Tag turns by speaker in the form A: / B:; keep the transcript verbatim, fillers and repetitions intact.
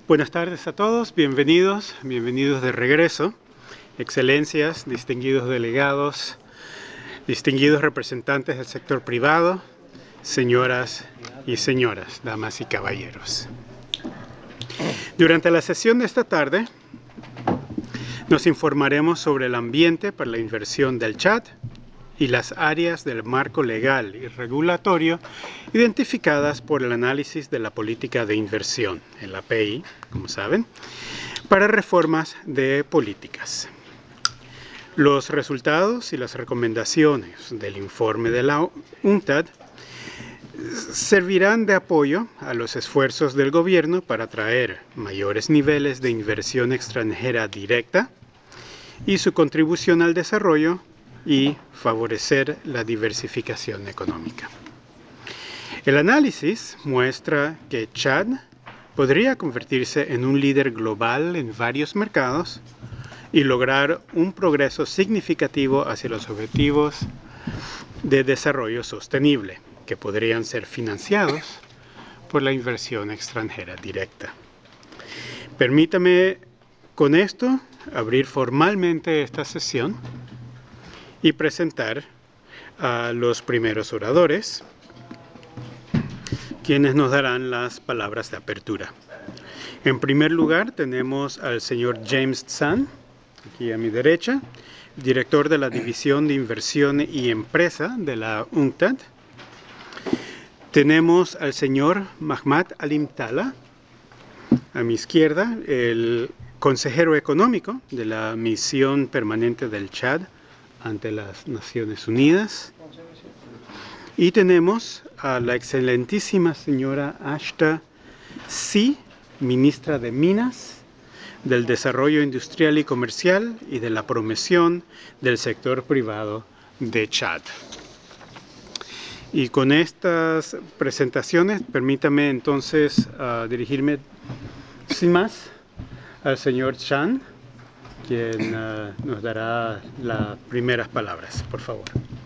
A: Buenas tardes a todos, bienvenidos, bienvenidos de regreso, excelencias, distinguidos delegados, distinguidos representantes del sector privado, señoras y señoras, damas y caballeros. Durante la sesión de esta tarde nos informaremos sobre el ambiente para la inversión del Chad y las áreas del marco legal y regulatorio identificadas por el análisis de la política de inversión, el A P I, como saben, para reformas de políticas. Los resultados y las recomendaciones del informe de la UNCTAD servirán de apoyo a los esfuerzos del gobierno para atraer mayores niveles de inversión extranjera directa y su contribución al desarrollo y favorecer la diversificación económica. El análisis muestra que Chad podría convertirse en un líder global en varios mercados y lograr un progreso significativo hacia los objetivos de desarrollo sostenible, que podrían ser financiados por la inversión extranjera directa. Permítame con esto abrir formalmente esta sesión y presentar a los primeros oradores, quienes nos darán las palabras de apertura. En primer lugar tenemos al señor James Tsan, aquí a mi derecha, director de la División de Inversión y Empresa de la UNCTAD. Tenemos al señor Mahmat Alim Talla, a mi izquierda, el consejero económico de la Misión Permanente del Chad ante las Naciones Unidas. Y tenemos a la excelentísima señora Ashta Sy, ministra de Minas, del Desarrollo Industrial y Comercial y de la Promoción del Sector Privado de Chad. Y con estas presentaciones, permítame entonces uh, dirigirme sin más al señor Tsan, quien uh, nos dará las primeras palabras, por favor.